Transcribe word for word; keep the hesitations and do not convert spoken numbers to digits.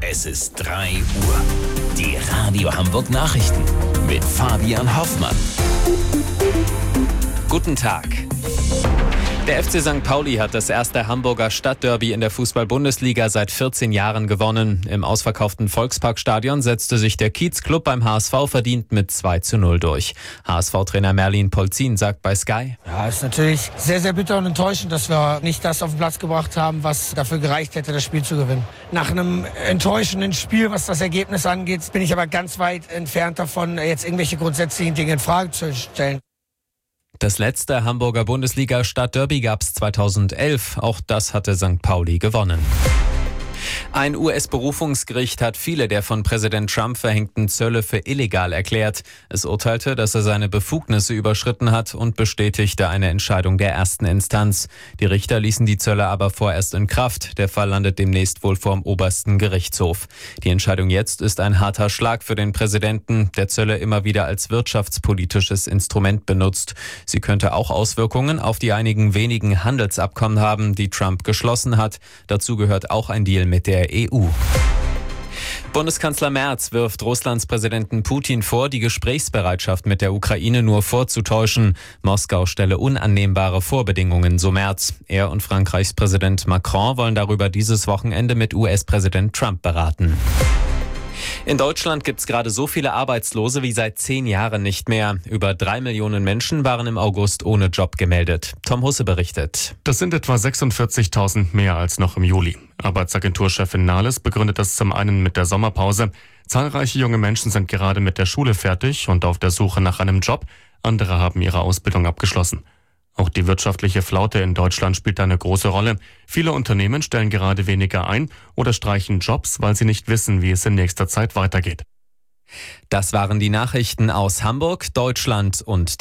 Es ist drei Uhr. Die Radio Hamburg Nachrichten mit Fabian Hoffmann. Guten Tag. Der F C Sankt Pauli hat das erste Hamburger Stadtderby in der Fußball-Bundesliga seit vierzehn Jahren gewonnen. Im ausverkauften Volksparkstadion setzte sich der Kiez-Club beim H S V verdient mit zwei zu null durch. H S V-Trainer Merlin Polzin sagt bei Sky: Ja, ist natürlich sehr, sehr bitter und enttäuschend, dass wir nicht das auf den Platz gebracht haben, was dafür gereicht hätte, das Spiel zu gewinnen. Nach einem enttäuschenden Spiel, was das Ergebnis angeht, bin ich aber ganz weit entfernt davon, jetzt irgendwelche grundsätzlichen Dinge in Frage zu stellen. Das letzte Hamburger Bundesliga-Stadtderby gab es zweitausendelf. Auch das hatte Sankt Pauli gewonnen. Ein U S-Berufungsgericht hat viele der von Präsident Trump verhängten Zölle für illegal erklärt. Es urteilte, dass er seine Befugnisse überschritten hat und bestätigte eine Entscheidung der ersten Instanz. Die Richter ließen die Zölle aber vorerst in Kraft. Der Fall landet demnächst wohl vor dem obersten Gerichtshof. Die Entscheidung jetzt ist ein harter Schlag für den Präsidenten, der Zölle immer wieder als wirtschaftspolitisches Instrument benutzt. Sie könnte auch Auswirkungen auf die einigen wenigen Handelsabkommen haben, die Trump geschlossen hat. Dazu gehört auch ein Deal mit der E U. Bundeskanzler Merz wirft Russlands Präsidenten Putin vor, die Gesprächsbereitschaft mit der Ukraine nur vorzutäuschen. Moskau stelle unannehmbare Vorbedingungen, so Merz. Er und Frankreichs Präsident Macron wollen darüber dieses Wochenende mit U S-Präsident Trump beraten. In Deutschland gibt es gerade so viele Arbeitslose wie seit zehn Jahren nicht mehr. Über drei Millionen Menschen waren im August ohne Job gemeldet. Tom Husse berichtet. Das sind etwa sechsundvierzigtausend mehr als noch im Juli. Arbeitsagenturchefin Nahles begründet das zum einen mit der Sommerpause. Zahlreiche junge Menschen sind gerade mit der Schule fertig und auf der Suche nach einem Job. Andere haben ihre Ausbildung abgeschlossen. Auch die wirtschaftliche Flaute in Deutschland spielt eine große Rolle. Viele Unternehmen stellen gerade weniger ein oder streichen Jobs, weil sie nicht wissen, wie es in nächster Zeit weitergeht. Das waren die Nachrichten aus Hamburg, Deutschland und